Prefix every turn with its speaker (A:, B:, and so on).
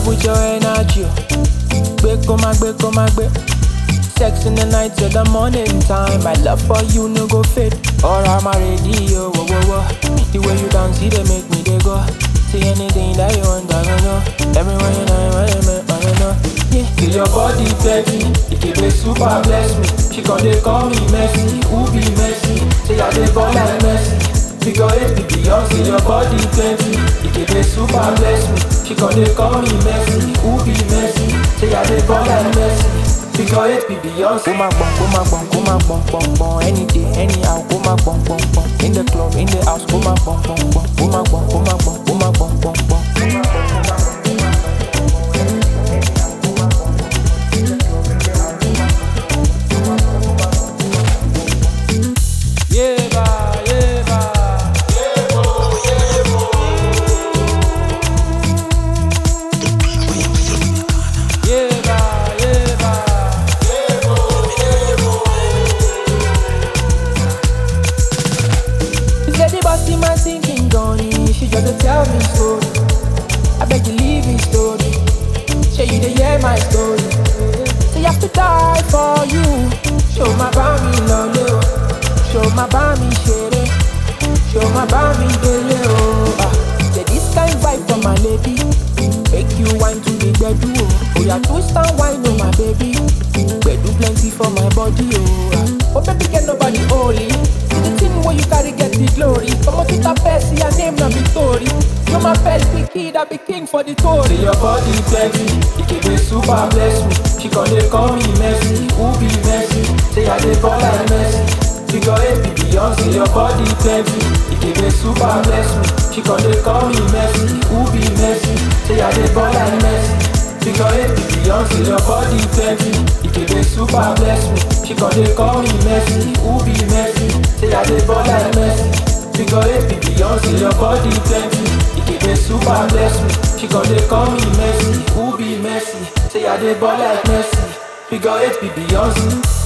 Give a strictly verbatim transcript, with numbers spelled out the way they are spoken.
A: with your energy. Gbe koma, gbe koma, gbe. Sex in the night till the morning time. My love for you no go fade. Or I'm already, oh, whoa, whoa, whoa. The way you dance, see they make me they go. See anything that you want, I don't know. Everyone you know, I don't know. Yeah, feel your body plenty. It can be super bless me. She gon' they call me Messi. Who be Messi? Say I they ball like Messi. Figure eight be Beyonce, your body plenty. It can be super bless me. She gon' they call me Messi. Who be Messi? Say I they ball like Messi. Figure eight be Beyonce. Go my bum, go my bum, go my bum, bum, bum. Any day, anyhow, go my bum, bum, bum. In the club, in the house, go my bum, bum, bum. Go my bum, go my bum, go my bum, bum, bum. Tell me story. I beg you leave me story. Show you to hear my story. Say I have to die for you. Show my bami lolo. Show my bami shere. Show my bami dele oh. Ah, yeah, this kind vibe for my lady. Make you wine to the bedu oh. Oh yeah, twist and wine oh my baby. Bedu plenty for my body oh. Ah, oh baby get nobody holy. The thing where you carry get the glory. Come on to the best, your name not Victory. You're my best big kid, I be king for the Tory. Say your body plenty, it can be super bless me. She gon' they call me Messi, who be Messi? Say I they ball like Messi. Figure eight be Beyonce, your body plenty, it can be super bless me. She gon' they call me Messi, who be Messi? Say I they ball like Messi. Figure eight be Beyonce, your body plenty, it can be super bless me. She gon' they call me Messi, who be Messi? Say I dey ball like Messi. Figure eight be Beyonce, your body plenty. It can be super bless me. She gon' they call me Messi, who be Messi? Say I dey ball like Messi. Figure eight be Beyonce.